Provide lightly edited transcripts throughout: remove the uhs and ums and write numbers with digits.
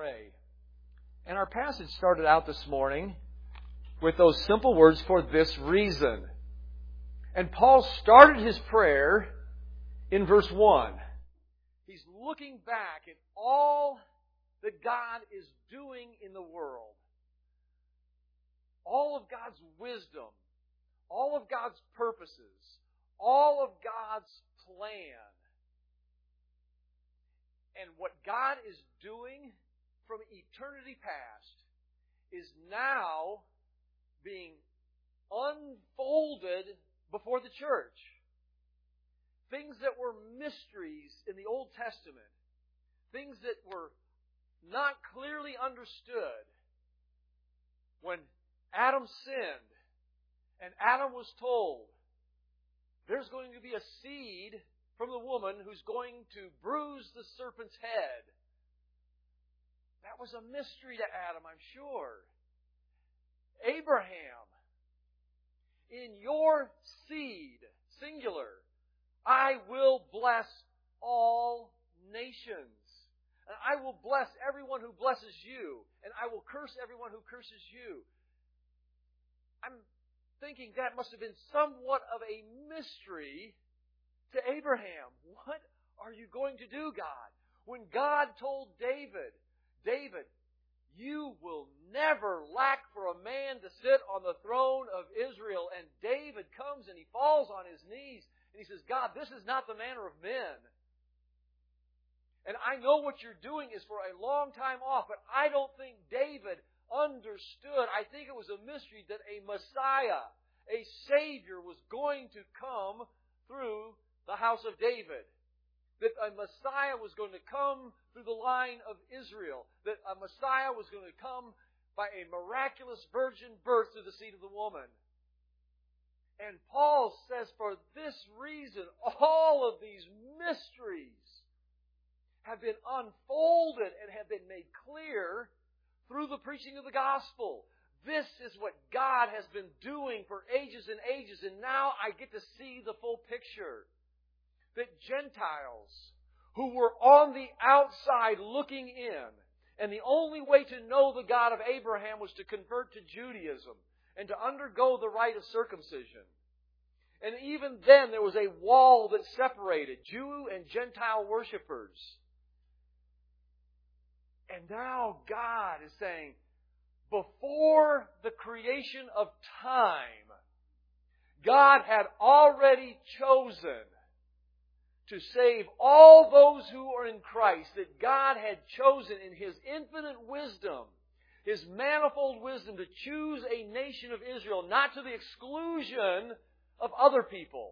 pray. And our passage started out this morning with those simple words, for this reason. And Paul started his prayer in verse 1. He's looking back at all that God is doing in the world. All of God's wisdom, all of God's purposes, all of God's plan. And what God is doing from eternity past is now being unfolded before the church. Things that were mysteries in the Old Testament, things that were not clearly understood when Adam sinned and Adam was told, there's going to be a seed from the woman who's going to bruise the serpent's head. That was a mystery to Adam, I'm sure. Abraham, in your seed, singular, I will bless all nations. And I will bless everyone who blesses you. And I will curse everyone who curses you. I'm thinking that must have been somewhat of a mystery to Abraham. What are you going to do, God? When God told David, David, you will never lack for a man to sit on the throne of Israel. And David comes and he falls on his knees and he says, God, this is not the manner of men. And I know what you're doing is for a long time off, but I don't think David understood. I think it was a mystery that a Messiah, a Savior, was going to come through the house of David. That a Messiah was going to come through the line of Israel. That a Messiah was going to come by a miraculous virgin birth through the seed of the woman. And Paul says, for this reason, all of these mysteries have been unfolded and have been made clear through the preaching of the gospel. This is what God has been doing for ages and ages, and now I get to see the full picture. That Gentiles who were on the outside looking in, and the only way to know the God of Abraham was to convert to Judaism and to undergo the rite of circumcision. And even then there was a wall that separated Jew and Gentile worshipers. And now God is saying, before the creation of time, God had already chosen to save all those who are in Christ, that God had chosen in His infinite wisdom, His manifold wisdom, to choose a nation of Israel, not to the exclusion of other people.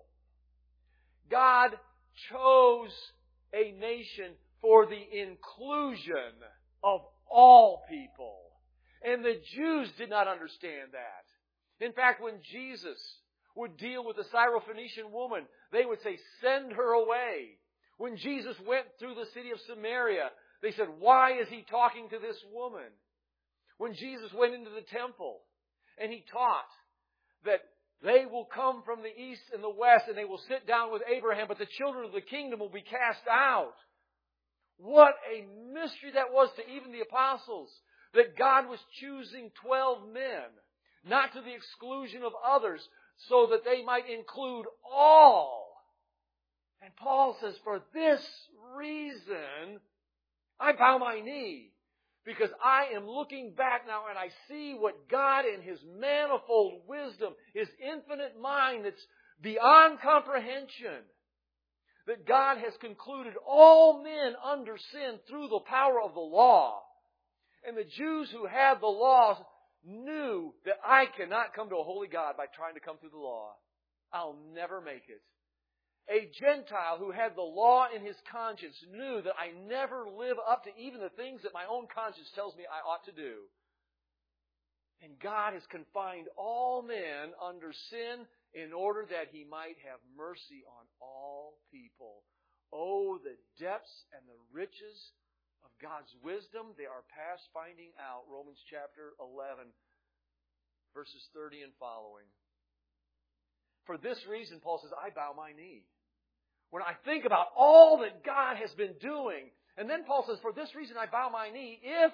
God chose a nation for the inclusion of all people. And the Jews did not understand that. In fact, when Jesus would deal with the Syrophoenician woman, they would say, send her away. When Jesus went through the city of Samaria, they said, why is He talking to this woman? When Jesus went into the temple and He taught that they will come from the east and the west and they will sit down with Abraham, but the children of the kingdom will be cast out. What a mystery that was to even the apostles, that God was choosing 12 men, not to the exclusion of others, so that they might include all. And Paul says, for this reason, I bow my knee. Because I am looking back now and I see what God in His manifold wisdom, His infinite mind that's beyond comprehension, that God has concluded all men under sin through the power of the law. And the Jews who had the law knew that I cannot come to a holy God by trying to come through the law. I'll never make it. A Gentile who had the law in his conscience knew that I never live up to even the things that my own conscience tells me I ought to do. And God has confined all men under sin in order that He might have mercy on all people. Oh, the depths and the riches of God's wisdom, they are past finding out. Romans chapter 11, verses 30 and following. For this reason, Paul says, I bow my knee. When I think about all that God has been doing, And then Paul says, for this reason I bow my knee, if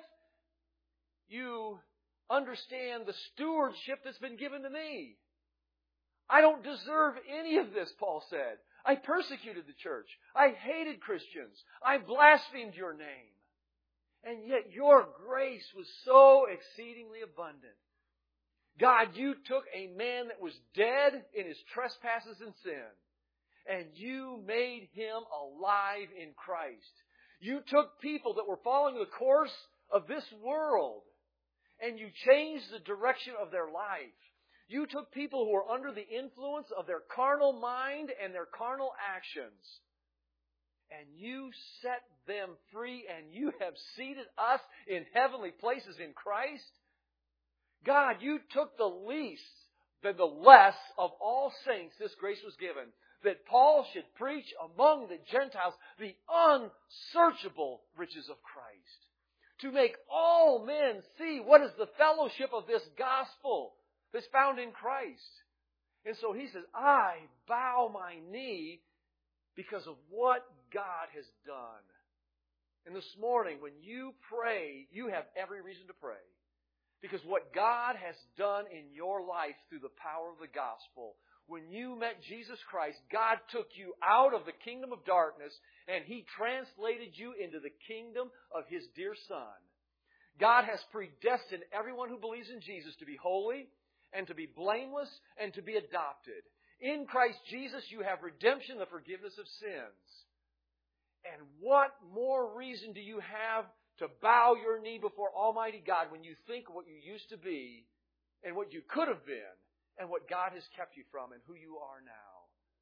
you understand the stewardship that's been given to me. I don't deserve any of this, Paul said. I persecuted the church. I hated Christians. I blasphemed your name. And yet your grace was so exceedingly abundant. God, you took a man that was dead in his trespasses and sin, and you made him alive in Christ. You took people that were following the course of this world, and you changed the direction of their life. You took people who were under the influence of their carnal mind and their carnal actions, and you set them free, and you have seated us in heavenly places in Christ. God, you took the least, the less of all saints this grace was given, that Paul should preach among the Gentiles the unsearchable riches of Christ, to make all men see what is the fellowship of this gospel that's found in Christ. And so he says, I bow my knee because of what God has done. And this morning, when you pray, you have every reason to pray. Because what God has done in your life through the power of the gospel, when you met Jesus Christ, God took you out of the kingdom of darkness and He translated you into the kingdom of His dear Son. God has predestined everyone who believes in Jesus to be holy and to be blameless and to be adopted. In Christ Jesus, you have redemption, the forgiveness of sins. And what more reason do you have to bow your knee before Almighty God when you think of what you used to be and what you could have been and what God has kept you from and who you are now?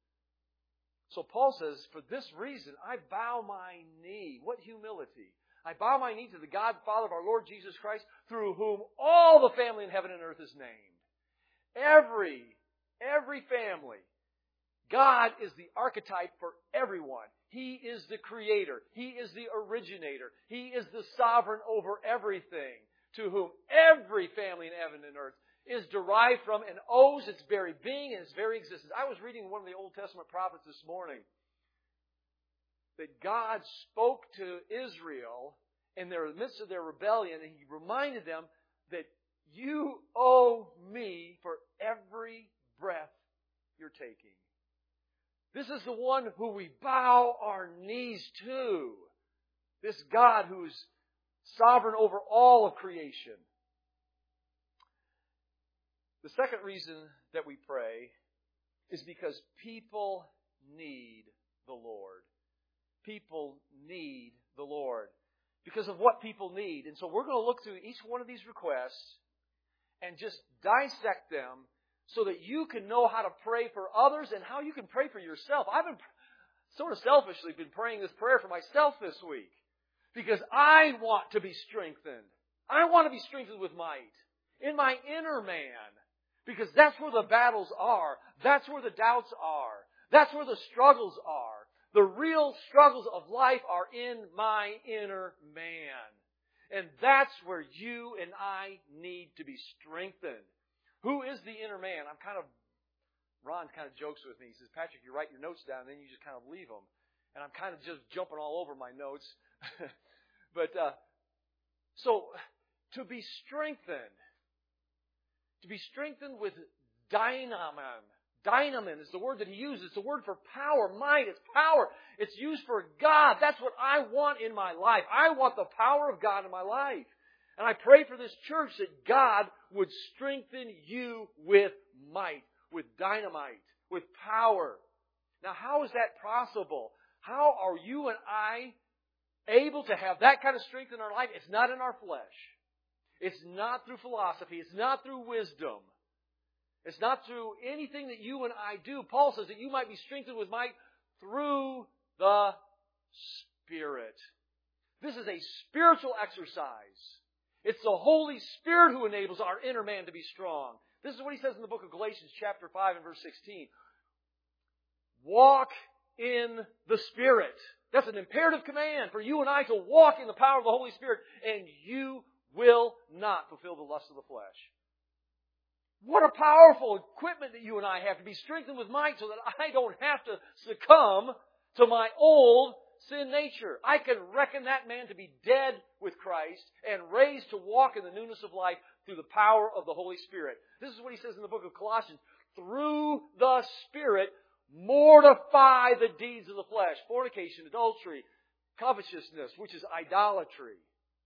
So Paul says, for this reason, I bow my knee. What humility. I bow my knee to the God, Father of our Lord Jesus Christ, through whom all the family in heaven and earth is named. Every family. God is the archetype for everyone. He is the creator. He is the originator. He is the sovereign over everything, to whom every family in heaven and earth is derived from and owes its very being and its very existence. I was reading one of the Old Testament prophets this morning that God spoke to Israel in the midst of their rebellion, and He reminded them that you owe me for every breath you're taking. This is the one who we bow our knees to. This God who's sovereign over all of creation. The second reason that we pray is because people need the Lord. People need the Lord. Because of what people need. And so we're going to look through each one of these requests and just dissect them so that you can know how to pray for others and how you can pray for yourself. I've been sort of selfishly been praying this prayer for myself this week because I want to be strengthened. I want to be strengthened with might in my inner man because that's where the battles are. That's where the doubts are. That's where the struggles are. The real struggles of life are in my inner man. And that's where you and I need to be strengthened. Who is the inner man? Ron kind of jokes with me. He says, Patrick, you write your notes down and then you just kind of leave them. And I'm kind of just jumping all over my notes. But, so, to be strengthened with dynamon. Dynamon is the word that he uses. It's the word for power, might. It's power. It's used for God. That's what I want in my life. I want the power of God in my life. And I pray for this church that God would strengthen you with might, with dynamite, with power. Now, how is that possible? How are you and I able to have that kind of strength in our life? It's not in our flesh. It's not through philosophy. It's not through wisdom. It's not through anything that you and I do. Paul says that you might be strengthened with might through the Spirit. This is a spiritual exercise. It's the Holy Spirit who enables our inner man to be strong. This is what he says in the book of Galatians chapter 5 and verse 16. Walk in the Spirit. That's an imperative command for you and I to walk in the power of the Holy Spirit, and you will not fulfill the lust of the flesh. What a powerful equipment that you and I have to be strengthened with might so that I don't have to succumb to my old sin nature. I can reckon that man to be dead with Christ and raised to walk in the newness of life through the power of the Holy Spirit. This is what he says in the book of Colossians. Through the Spirit, mortify the deeds of the flesh. Fornication, adultery, covetousness, which is idolatry.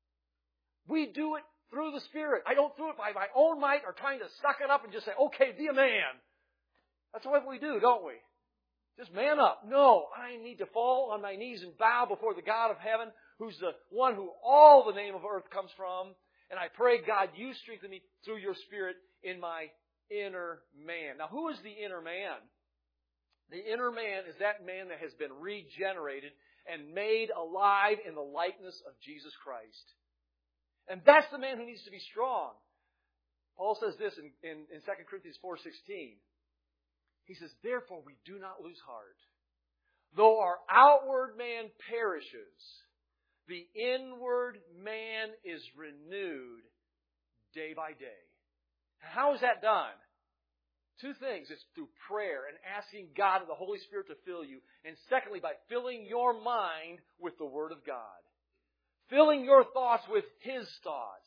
We do it through the Spirit. I don't do it by my own might or trying to suck it up and just say, okay, be a man. That's what we do, don't we? Just man up. No, I need to fall on my knees and bow before the God of heaven, who's the one who all the name of earth comes from. And I pray, God, you strengthen me through your Spirit in my inner man. Now, who is the inner man? The inner man is that man that has been regenerated and made alive in the likeness of Jesus Christ. And that's the man who needs to be strong. Paul says this in 2 Corinthians 4:16. He says, therefore we do not lose heart. Though our outward man perishes, the inward man is renewed day by day. How is that done? Two things. It's through prayer and asking God and the Holy Spirit to fill you. And secondly, by filling your mind with the Word of God. Filling your thoughts with His thoughts.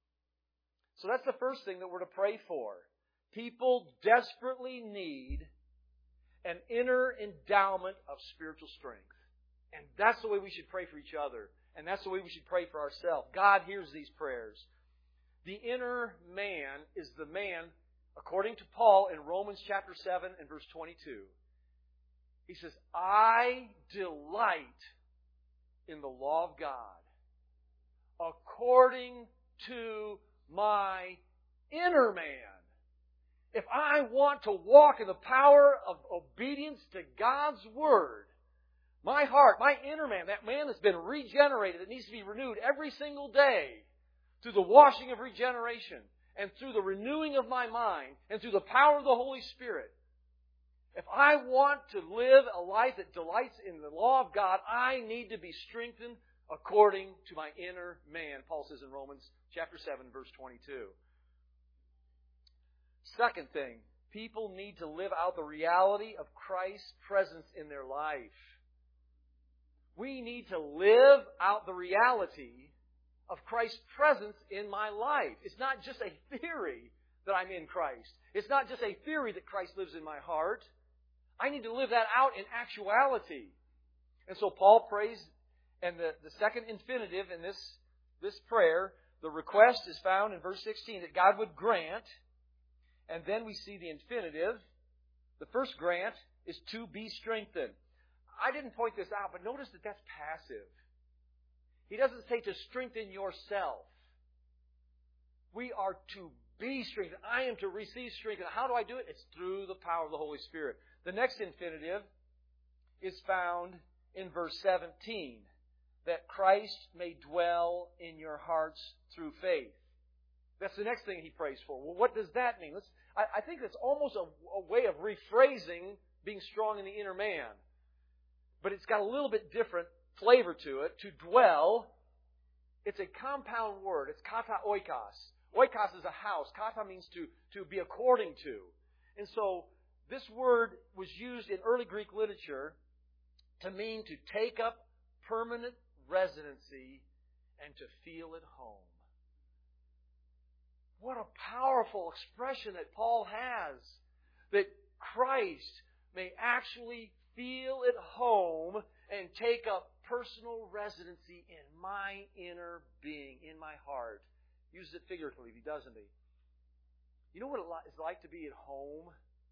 So that's the first thing that we're to pray for. People desperately need an inner endowment of spiritual strength. And that's the way we should pray for each other. And that's the way we should pray for ourselves. God hears these prayers. The inner man is the man, according to Paul in Romans chapter 7 and verse 22. He says, I delight in the law of God according to my inner man. If I want to walk in the power of obedience to God's Word, my heart, my inner man, that man that's been regenerated, that needs to be renewed every single day through the washing of regeneration and through the renewing of my mind and through the power of the Holy Spirit. If I want to live a life that delights in the law of God, I need to be strengthened according to my inner man, Paul says in Romans chapter 7, verse 22. Second thing, people need to live out the reality of Christ's presence in their life. We need to live out the reality of Christ's presence in my life. It's not just a theory that I'm in Christ. It's not just a theory that Christ lives in my heart. I need to live that out in actuality. And so Paul prays, and the second infinitive in this prayer, the request is found in verse 16 that God would grant. And then we see the infinitive. The first grant is to be strengthened. I didn't point this out, but notice that that's passive. He doesn't say to strengthen yourself. We are to be strengthened. I am to receive strength. And how do I do it? It's through the power of the Holy Spirit. The next infinitive is found in verse 17. That Christ may dwell in your hearts through faith. That's the next thing he prays for. Well, what does that mean? I think it's almost a way of rephrasing being strong in the inner man. But it's got a little bit different flavor to it. To dwell, it's a compound word. It's kata oikos. Oikos is a house. Kata means to be according to. And so this word was used in early Greek literature to mean to take up permanent residency and to feel at home. What a powerful expression that Paul has. That Christ may actually feel at home and take up personal residency in my inner being, in my heart. Uses it figuratively, doesn't he? You know what it's like to be at home?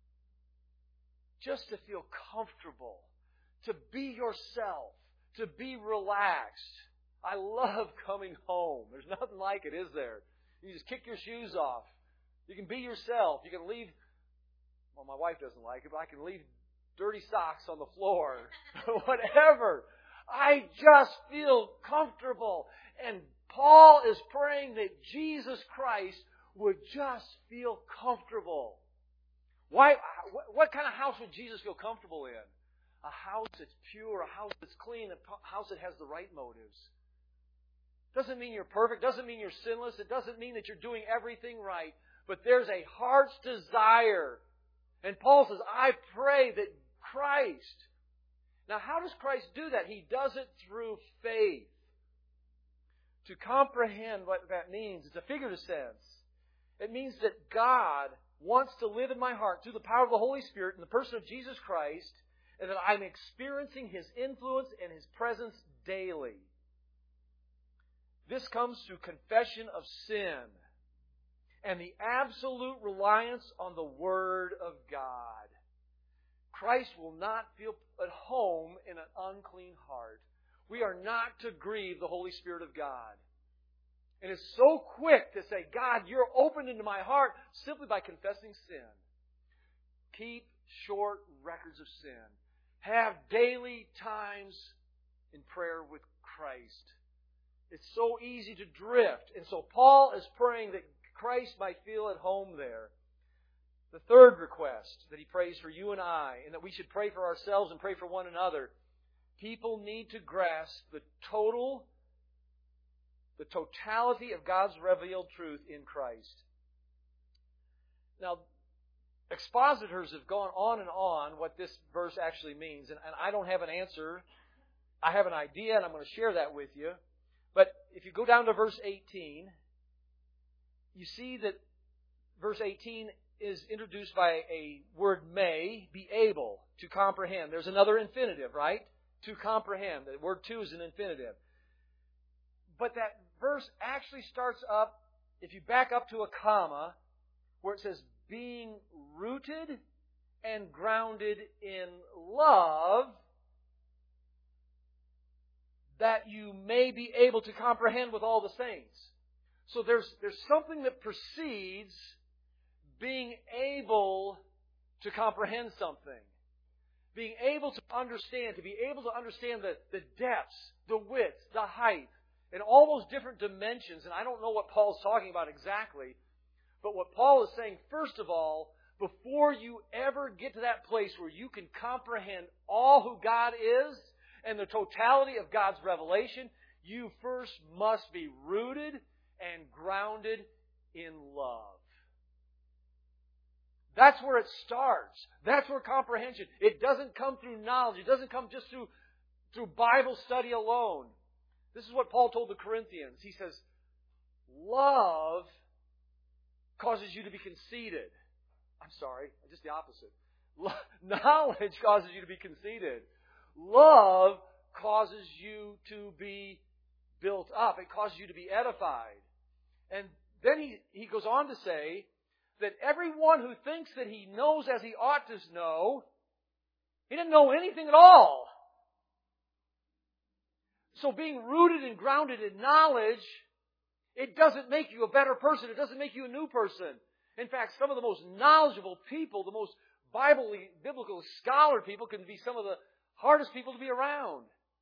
Just to feel comfortable. To be yourself. To be relaxed. I love coming home. There's nothing like it, is there? You just kick your shoes off. You can be yourself. You can leave, well, my wife doesn't like it, but I can leave dirty socks on the floor. Whatever. I just feel comfortable. And Paul is praying that Jesus Christ would just feel comfortable. Why? What kind of house would Jesus feel comfortable in? A house that's pure, a house that's clean, a house that has the right motives. Doesn't mean you're perfect. Doesn't mean you're sinless. It doesn't mean that you're doing everything right. But there's a heart's desire. And Paul says, I pray that Christ, Now, how does Christ do that? He does it through faith. To comprehend what that means, it's a figurative sense. It means that God wants to live in my heart through the power of the Holy Spirit in the person of Jesus Christ, and that I'm experiencing His influence and His presence daily. This comes through confession of sin and the absolute reliance on the Word of God. Christ will not feel at home in an unclean heart. We are not to grieve the Holy Spirit of God. And it's so quick to say, God, you're opened into my heart simply by confessing sin. Keep short records of sin. Have daily times in prayer with Christ. It's so easy to drift. And so Paul is praying that Christ might feel at home there. The third request that he prays for you and I, and that we should pray for ourselves and pray for one another, people need to grasp the totality of God's revealed truth in Christ. Now, expositors have gone on and on what this verse actually means, and I don't have an answer. I have an idea, and I'm going to share that with you. But if you go down to verse 18, you see that verse 18 is introduced by a word may, be able to comprehend. There's another infinitive, right? To comprehend. The word to is an infinitive. But that verse actually starts up, if you back up to a comma, where it says, being rooted and grounded in love, that you may be able to comprehend with all the saints. So there's something that precedes being able to comprehend something. Being able to understand, to be able to understand the depths, the width, the height, and all those different dimensions. And I don't know what Paul's talking about exactly. But what Paul is saying, first of all, before you ever get to that place where you can comprehend all who God is and the totality of God's revelation, you first must be rooted and grounded in love. That's where it starts. That's where comprehension. It doesn't come through knowledge. It doesn't come just through Bible study alone. This is what Paul told the Corinthians. He says, love causes you to be conceited. I'm sorry, just the opposite. Knowledge causes you to be conceited. Love causes you to be built up. It causes you to be edified. And then he goes on to say that everyone who thinks that he knows as he ought to know, he didn't know anything at all. So being rooted and grounded in knowledge, it doesn't make you a better person. It doesn't make you a new person. In fact, some of the most knowledgeable people, the most biblical scholar people, can be some of the hardest people to be around.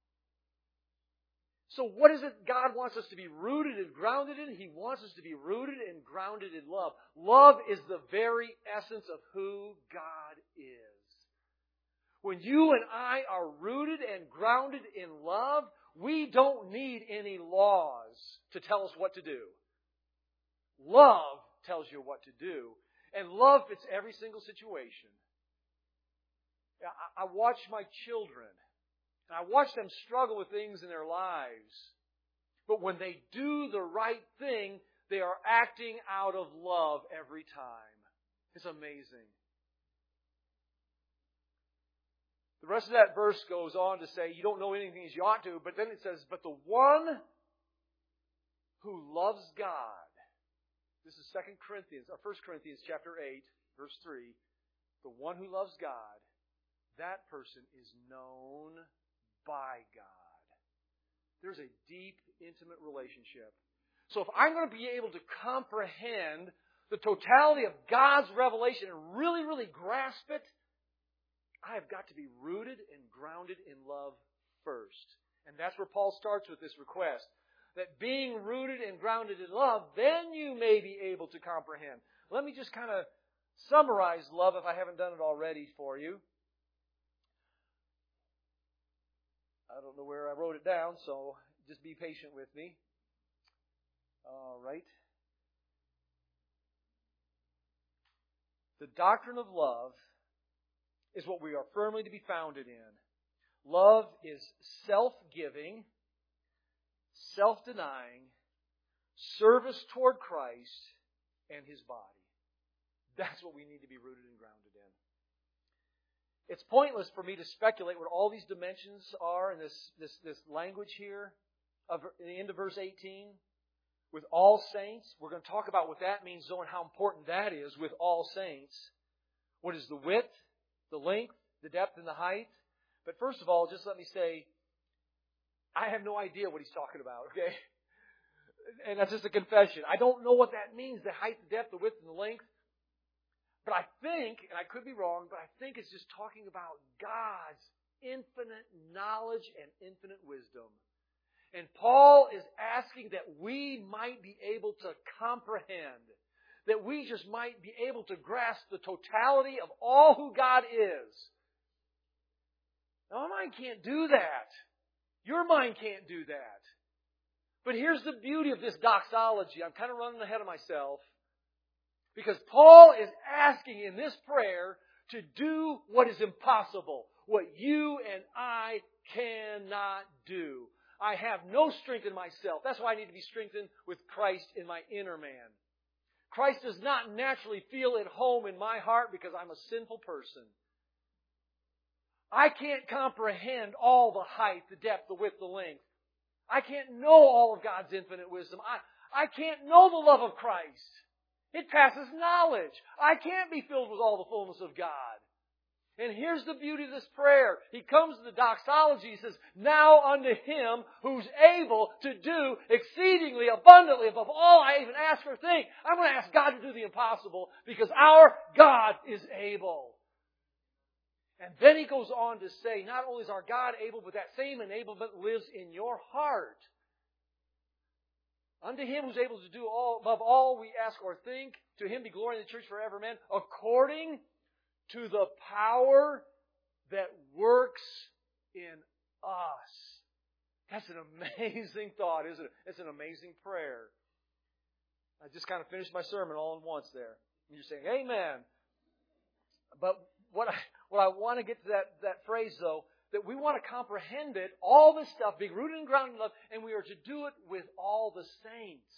So what is it God wants us to be rooted and grounded in? He wants us to be rooted and grounded in love. Love is the very essence of who God is. When you and I are rooted and grounded in love, we don't need any laws to tell us what to do. Love tells you what to do. And love fits every single situation. I watch my children. And I watch them struggle with things in their lives. But when they do the right thing, they are acting out of love every time. It's amazing. The rest of that verse goes on to say, you don't know anything as you ought to, but then it says, but the one who loves God. This is 1 Corinthians chapter 8, verse 3. The one who loves God, that person is known by God. There's a deep, intimate relationship. So if I'm going to be able to comprehend the totality of God's revelation and really, really grasp it, I have got to be rooted and grounded in love first. And that's where Paul starts with this request. That being rooted and grounded in love, then you may be able to comprehend. Let me just kind of summarize love if I haven't done it already for you. I don't know where I wrote it down, so just be patient with me. All right. The doctrine of love is what we are firmly to be founded in. Love is self-giving, self-denying, service toward Christ and His body. That's what we need to be rooted and grounded in. It's pointless for me to speculate what all these dimensions are in this language here of the end of verse 18. With all saints, we're going to talk about what that means, though, and how important that is with all saints. What is the width, the length, the depth, and the height? But first of all, just let me say, I have no idea what he's talking about, okay? And that's just a confession. I don't know what that means, the height, the depth, the width, and the length. But I think, and I could be wrong, but I think it's just talking about God's infinite knowledge and infinite wisdom. And Paul is asking that we might be able to comprehend, that we just might be able to grasp the totality of all who God is. Now, my mind can't do that. Your mind can't do that. But here's the beauty of this doxology. I'm kind of running ahead of myself. Because Paul is asking in this prayer to do what is impossible, what you and I cannot do. I have no strength in myself. That's why I need to be strengthened with Christ in my inner man. Christ does not naturally feel at home in my heart because I'm a sinful person. I can't comprehend all the height, the depth, the width, the length. I can't know all of God's infinite wisdom. I can't know the love of Christ. It passes knowledge. I can't be filled with all the fullness of God. And here's the beauty of this prayer. He comes to the doxology. He says, now unto Him who's able to do exceedingly abundantly above all I even ask or think. I'm going to ask God to do the impossible because our God is able. And then he goes on to say, not only is our God able, but that same enablement lives in your heart. Unto Him who's able to do all above all we ask or think, to Him be glory in the church forever, amen, according to the power that works in us. That's an amazing thought, isn't it? It's an amazing prayer. I just kind of finished my sermon all at once there. And you're saying, amen. But what I want to get to that phrase, though, that we want to comprehend it, all this stuff, being rooted and grounded in love, and we are to do it with all the saints.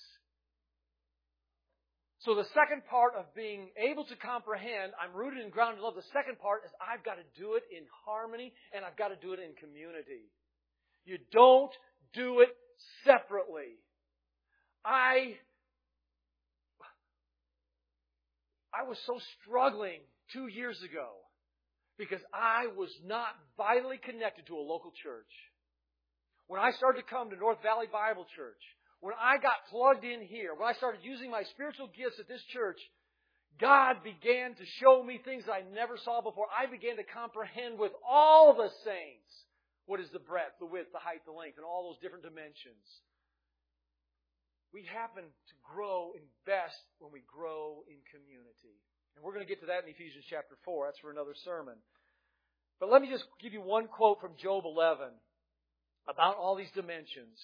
So the second part of being able to comprehend, I'm rooted and grounded in love, the second part is I've got to do it in harmony, and I've got to do it in community. You don't do it separately. I was so struggling 2 years ago because I was not vitally connected to a local church. When I started to come to North Valley Bible Church, when I got plugged in here, when I started using my spiritual gifts at this church, God began to show me things I never saw before. I began to comprehend with all the saints what is the breadth, the width, the height, the length, and all those different dimensions. We happen to grow in best when we grow in community. And we're going to get to that in Ephesians chapter 4. That's for another sermon. But let me just give you one quote from Job 11 about all these dimensions.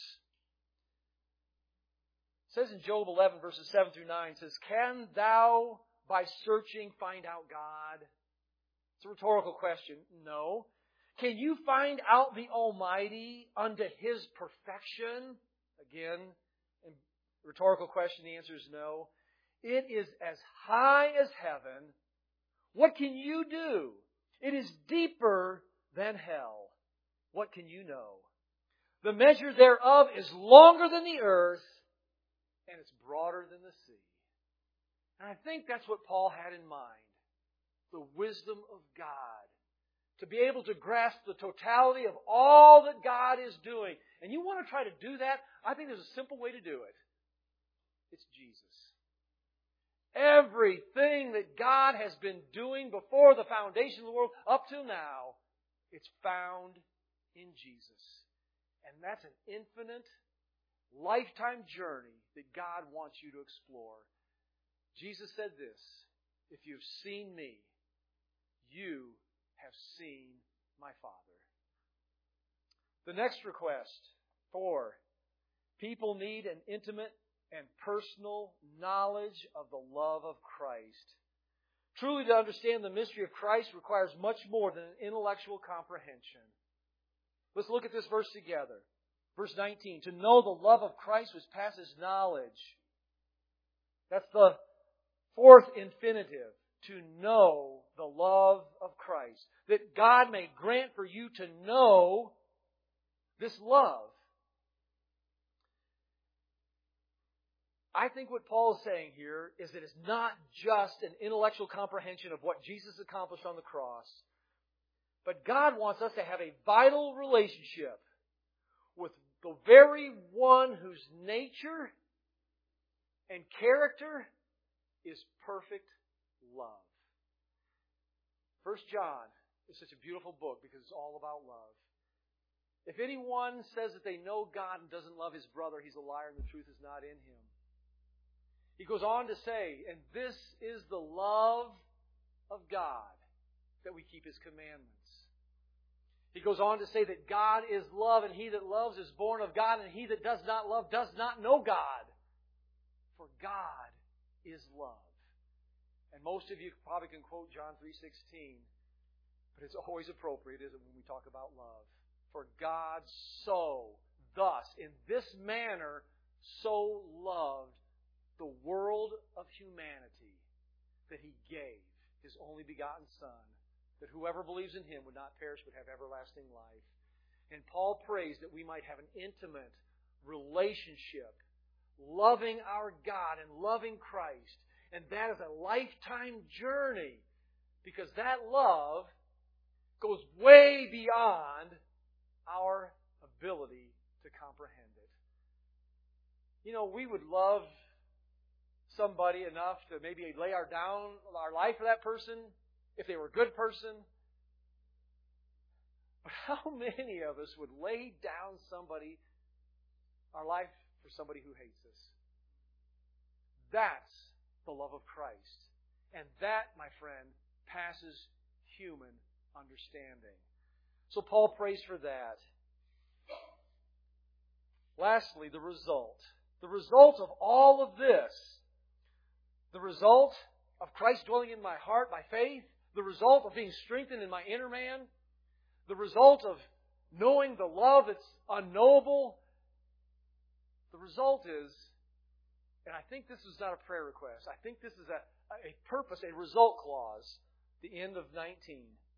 It says in Job 11, verses 7 through 9, it says, can thou by searching find out God? It's a rhetorical question. No. Can you find out the Almighty unto His perfection? Again, rhetorical question. The answer is no. It is as high as heaven. What can you do? It is deeper than hell. What can you know? The measure thereof is longer than the earth, and it's broader than the sea. And I think that's what Paul had in mind. The wisdom of God. To be able to grasp the totality of all that God is doing. And you want to try to do that? I think there's a simple way to do it. It's Jesus. Everything that God has been doing before the foundation of the world up till now, it's found in Jesus. And that's an infinite, lifetime journey that God wants you to explore. Jesus said this, if you've seen me, you have seen my Father. The next request, 4, people need an intimate and personal knowledge of the love of Christ. Truly to understand the mystery of Christ requires much more than an intellectual comprehension. Let's look at this verse together. Verse 19. To know the love of Christ which passes knowledge. That's the fourth infinitive. To know the love of Christ. That God may grant for you to know this love. I think what Paul is saying here is that it's not just an intellectual comprehension of what Jesus accomplished on the cross, but God wants us to have a vital relationship with the very one whose nature and character is perfect love. 1 John is such a beautiful book because it's all about love. If anyone says that they know God and doesn't love his brother, he's a liar and the truth is not in him. He goes on to say, and this is the love of God, that we keep His commandments. He goes on to say that God is love, and he that loves is born of God, and he that does not love does not know God. For God is love. And most of you probably can quote John 3:16, but it's always appropriate, isn't it, when we talk about love? For God so, thus, in this manner, so loved the world of humanity that He gave His only begotten Son, that whoever believes in Him would not perish but have everlasting life. And Paul prays that we might have an intimate relationship, loving our God and loving Christ. And that is a lifetime journey, because that love goes way beyond our ability to comprehend it. You know, we would love somebody enough to maybe lay down our life for that person if they were a good person. But how many of us would lay down our life for somebody who hates us? That's the love of Christ. And that, my friend, passes human understanding. So Paul prays for that. Lastly, the result. The result of all of this, the result of Christ dwelling in my heart by faith, the result of being strengthened in my inner man, the result of knowing the love that's unknowable, the result is, and I think this is not a prayer request, I think this is a purpose, a result clause, the end of 19.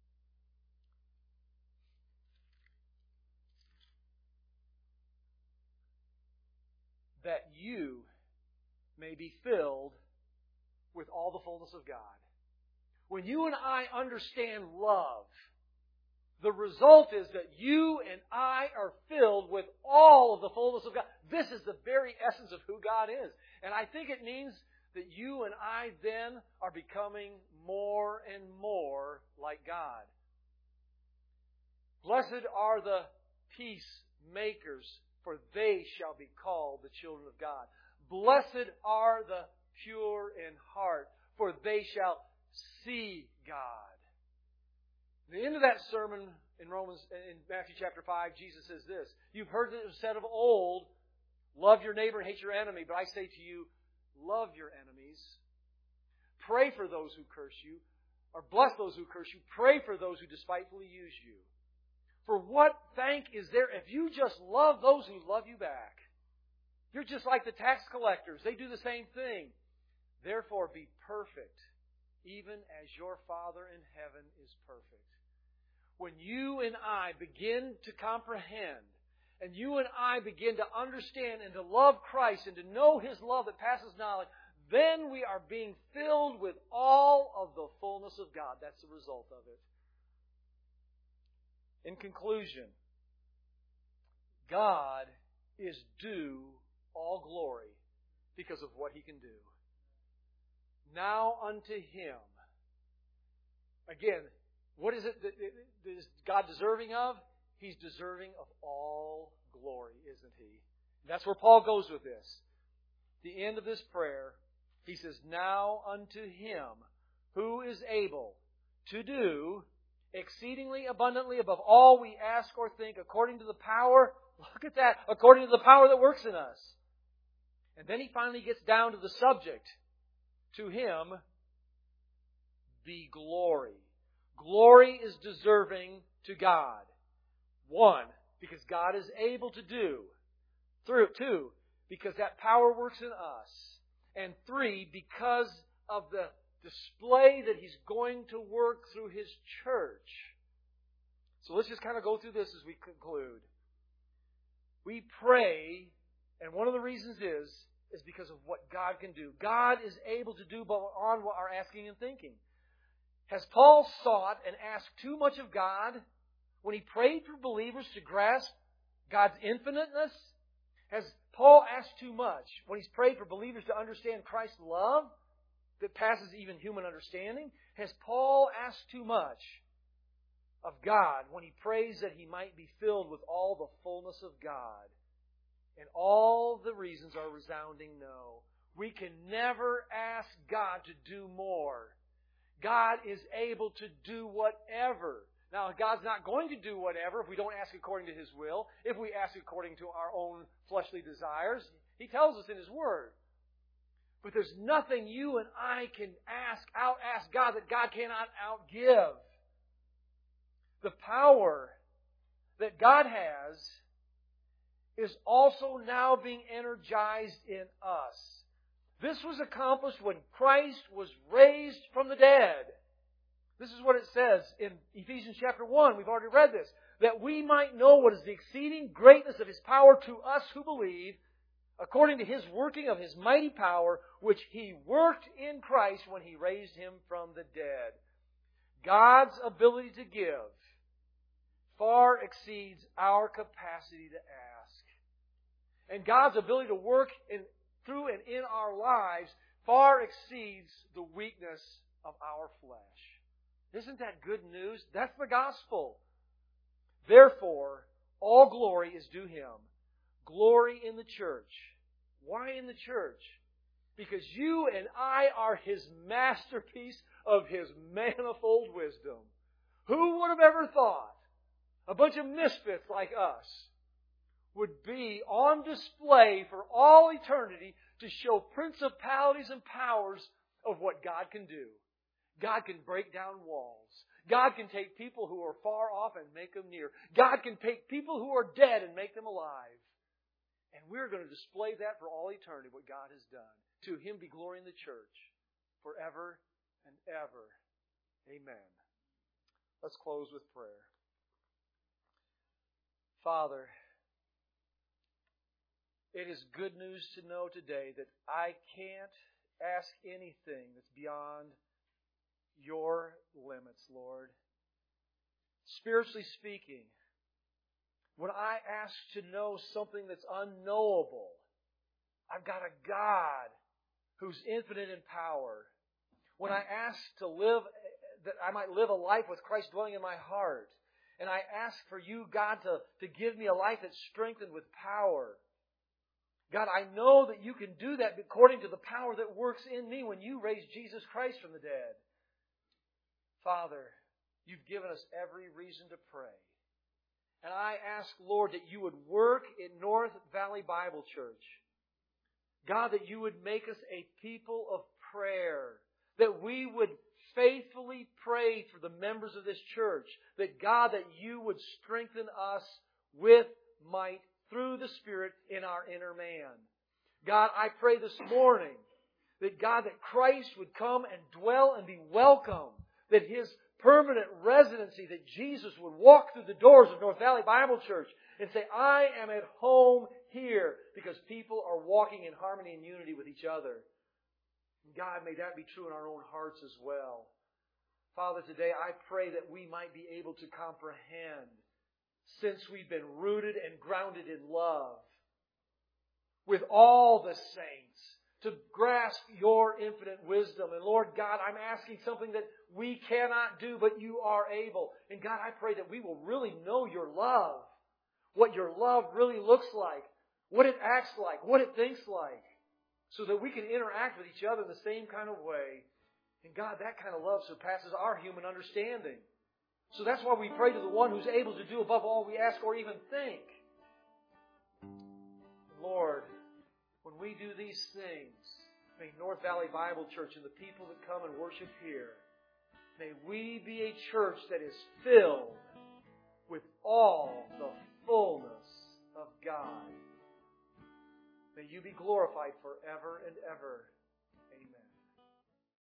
That you may be filled with all the fullness of God. When you and I understand love, the result is that you and I are filled with all of the fullness of God. This is the very essence of who God is. And I think it means that you and I then are becoming more and more like God. Blessed are the peacemakers, for they shall be called the children of God. Blessed are the pure in heart, for they shall see God. At the end of that sermon in Matthew chapter 5, Jesus says this: You've heard that it was said of old, love your neighbor and hate your enemy. But I say to you, love your enemies. Pray for those who curse you, or bless those who curse you. Pray for those who despitefully use you. For what thank is there if you just love those who love you back? You're just like the tax collectors. They do the same thing. Therefore, be perfect, even as your Father in heaven is perfect. When you and I begin to comprehend, and you and I begin to understand and to love Christ and to know His love that passes knowledge, then we are being filled with all of the fullness of God. That's the result of it. In conclusion, God is due all glory because of what He can do. Now unto Him. Again, what is it that is God deserving of? He's deserving of all glory, isn't He? And that's where Paul goes with this. The end of this prayer, he says, Now unto Him who is able to do exceedingly abundantly above all we ask or think, according to the power, look at that, according to the power that works in us. And then he finally gets down to the subject. To Him be glory. Glory is deserving to God. One, because God is able to do. 2, because that power works in us. And 3, because of the display that He's going to work through His church. So let's just kind of go through this as we conclude. We pray, and one of the reasons is because of what God can do. God is able to do beyond what our asking and thinking. Has Paul sought and asked too much of God when he prayed for believers to grasp God's infiniteness? Has Paul asked too much when he's prayed for believers to understand Christ's love that passes even human understanding? Has Paul asked too much of God when he prays that he might be filled with all the fullness of God? And all the reasons are resounding no. We can never ask God to do more. God is able to do whatever. Now, God's not going to do whatever if we don't ask according to His will. If we ask according to our own fleshly desires, He tells us in His Word. But there's nothing you and I can out-ask God that God cannot outgive. The power that God has is also now being energized in us. This was accomplished when Christ was raised from the dead. This is what it says in Ephesians chapter 1. We've already read this. That we might know what is the exceeding greatness of His power to us who believe, according to His working of His mighty power, which He worked in Christ when He raised Him from the dead. God's ability to give far exceeds our capacity to ask. And God's ability to work through and in our lives far exceeds the weakness of our flesh. Isn't that good news? That's the gospel. Therefore, all glory is due Him. Glory in the church. Why in the church? Because you and I are His masterpiece of His manifold wisdom. Who would have ever thought a bunch of misfits like us would be on display for all eternity to show principalities and powers of what God can do? God can break down walls. God can take people who are far off and make them near. God can take people who are dead and make them alive. And we're going to display that for all eternity, what God has done. To Him be glory in the church forever and ever. Amen. Let's close with prayer. Father, it is good news to know today that I can't ask anything that's beyond Your limits, Lord. Spiritually speaking, when I ask to know something that's unknowable, I've got a God who's infinite in power. When I ask to live, that I might live a life with Christ dwelling in my heart, and I ask for You, God, to give me a life that's strengthened with power. God, I know that You can do that according to the power that works in me when You raised Jesus Christ from the dead. Father, You've given us every reason to pray. And I ask, Lord, that You would work in North Valley Bible Church. God, that You would make us a people of prayer. That we would faithfully pray for the members of this church. That, God, that You would strengthen us with might through the Spirit in our inner man. God, I pray this morning that, God, that Christ would come and dwell and be welcome. That His permanent residency, that Jesus would walk through the doors of North Valley Bible Church and say, I am at home here, because people are walking in harmony and unity with each other. God, may that be true in our own hearts as well. Father, today I pray that we might be able to comprehend, since we've been rooted and grounded in love, with all the saints, to grasp Your infinite wisdom. And Lord God, I'm asking something that we cannot do, but You are able. And God, I pray that we will really know Your love. What Your love really looks like. What it acts like. What it thinks like. So that we can interact with each other in the same kind of way. And God, that kind of love surpasses our human understanding. So that's why we pray to the One who's able to do above all we ask or even think. Lord, when we do these things, may North Valley Bible Church and the people that come and worship here, may we be a church that is filled with all the fullness of God. May You be glorified forever and ever.